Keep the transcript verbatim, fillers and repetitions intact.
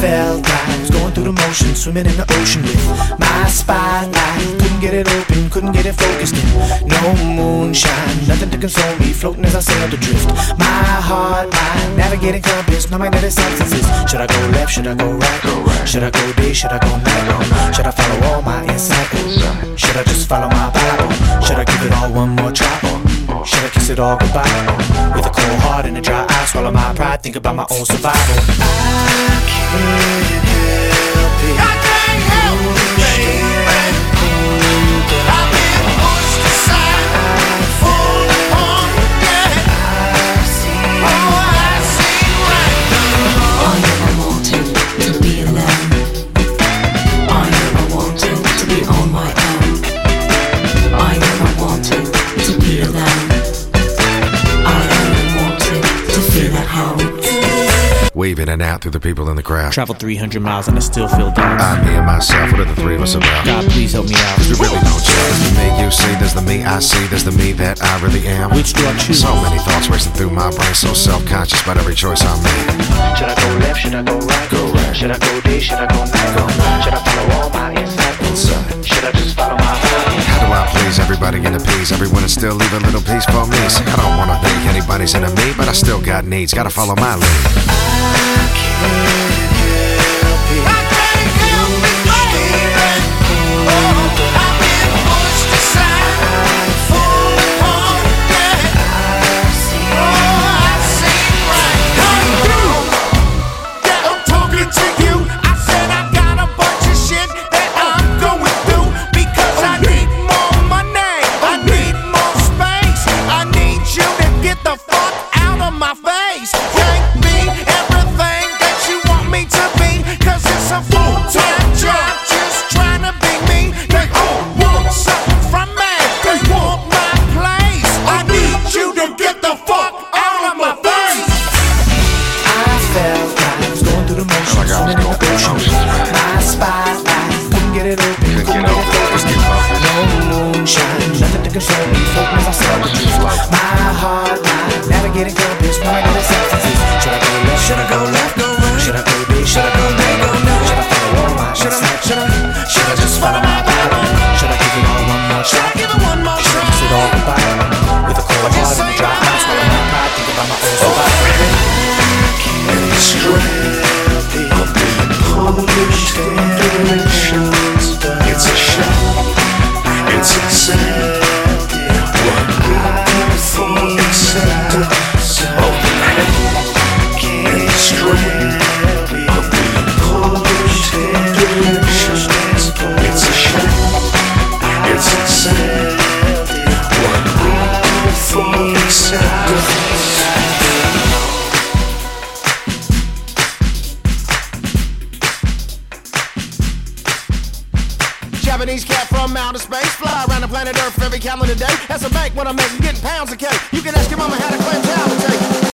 felt like I was going through the motions, swimming in the ocean with my spotlight. Couldn't get it open, couldn't get it focused in. No moonshine, nothing to console me, floating as I sailed adrift. My heart, mind, navigating compass, no magnetic substances. Should I go left, should I go right? Go right. Should I go day, should I go night? Should I follow all my insight? Should I just follow my Bible? Should I give it all one more try? Should I kiss it all goodbye? With a cold heart and a dry eye, swallow my pride, think about my own survival. I can't help it. I can't help it, baby. I've been pushed aside, fall upon, yeah. I've seen, oh, I've seen right. I never wanted to be alone. I never wanted to be on my own. I never wanted to be alone. I only wanted to feel at home. Wave in and out through the people in the crowd. Traveled three hundred miles and I still feel down. I, me and myself, what are the three of us about? God, please help me out. We really don't chill. There's the me you see, there's the me I see, there's the me that I really am. Which do I choose? So many thoughts racing through my brain, so self-conscious about every choice I make. Should I go left, should I go right? Go right. Should I go day, should I go night? Go night. Should I follow all my insight? Inside. Should I just follow my heart? How do I please everybody and appease everyone and still leave a little piece for me? See, I don't wanna be anybody's enemy, but I still got needs, gotta follow my lead. I can't help it. I can't help it, baby. Oh, I've been pushed aside, fall upon, yeah. I've seen, oh, I've seen right. Hey, you, yeah, I'm talking to you. I said I got a bunch of shit that I'm going through because I need more money, I need more space. I need you to get the fuck out of my face. Can't be everything that you want me to be, cause it's a full-time job just trying to be me. They all want something from me, they want my place. I need you to get the fuck out of my face. I felt like I was going through the motions, Like I was swimming in going the through the ocean. motions. My spotlight, couldn't get it open, couldn't get get it open, focused. couldn't get focused. No moonshine, nothing to console me, floating as I sailed adrift. My heart, mind, navigating compass, no magnetic substances. Should I go left, should I go left, go right? Should I go day, should I go night, go night? Should I follow all my should I, should I, should I just follow my Bible? Should I give it all one more try? Give it one more try. Kiss it all goodbye. With a cold heart and a dry eye, swallow my pride, think about my own survival. I can't strip it. I've been pushed in directions. It's a shame. It's accepted. What we're for acceptance of the pain. Can't strip it. I've been pushed in directions. It's a shame. It's accepted. What we're for acceptance. Japanese cat from outer space, fly around the planet Earth every calendar day. That's a bank when I'm making getting pounds of cake. You can ask your mama how to claim child to take.